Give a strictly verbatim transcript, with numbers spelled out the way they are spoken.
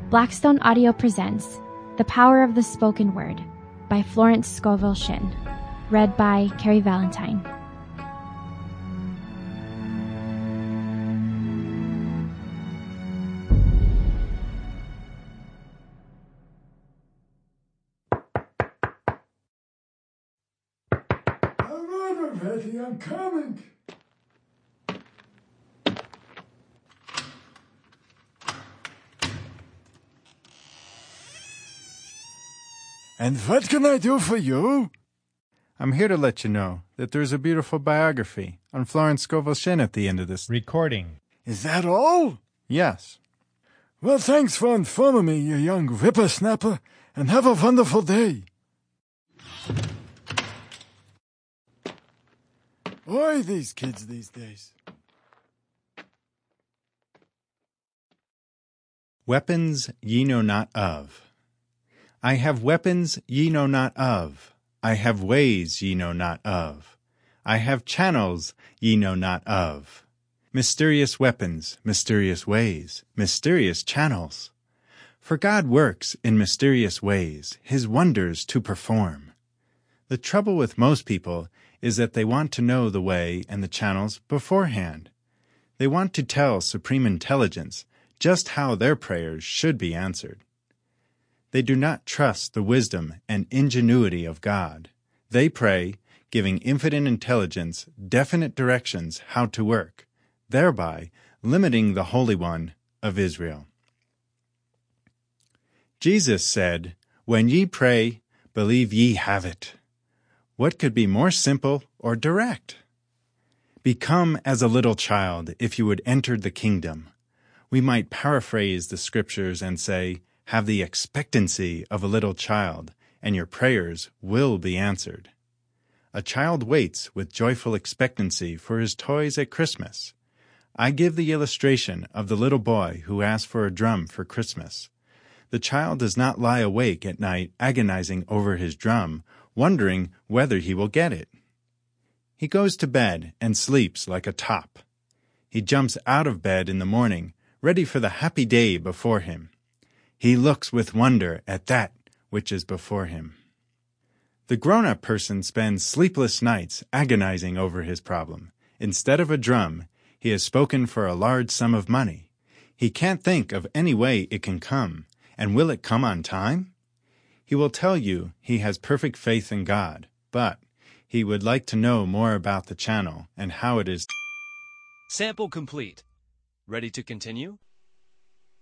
Blackstone Audio presents The Power of the Spoken Word by Florence Scovel Shinn, read by Carrie Valentine. Hello, Betty, I'm coming. And what can I do for you? I'm here to let you know that there's a beautiful biography on Florence Scovel Shinn at the end of this recording. Is that all? Yes. Well, thanks for informing me, you young whippersnapper, and have a wonderful day. Boy, these kids these days. Weapons ye know not of. I have weapons ye know not of. I have ways ye know not of. I have channels ye know not of. Mysterious weapons, mysterious ways, mysterious channels. For God works in mysterious ways, his wonders to perform. The trouble with most people is that they want to know the way and the channels beforehand. They want to tell Supreme Intelligence just how their prayers should be answered. They do not trust the wisdom and ingenuity of God. They pray, giving infinite intelligence definite directions how to work, thereby limiting the Holy One of Israel. Jesus said, "When ye pray, believe ye have it." What could be more simple or direct? Become as a little child if you would enter the kingdom. We might paraphrase the scriptures and say, have the expectancy of a little child, and your prayers will be answered. A child waits with joyful expectancy for his toys at Christmas. I give the illustration of the little boy who asked for a drum for Christmas. The child does not lie awake at night agonizing over his drum, wondering whether he will get it. He goes to bed and sleeps like a top. He jumps out of bed in the morning, ready for the happy day before him. He looks with wonder at that which is before him. The grown-up person spends sleepless nights agonizing over his problem. Instead of a drum, he has spoken for a large sum of money. He can't think of any way it can come, and will it come on time? He will tell you he has perfect faith in God, but he would like to know more about the channel and how it is. Sample complete. Ready to continue?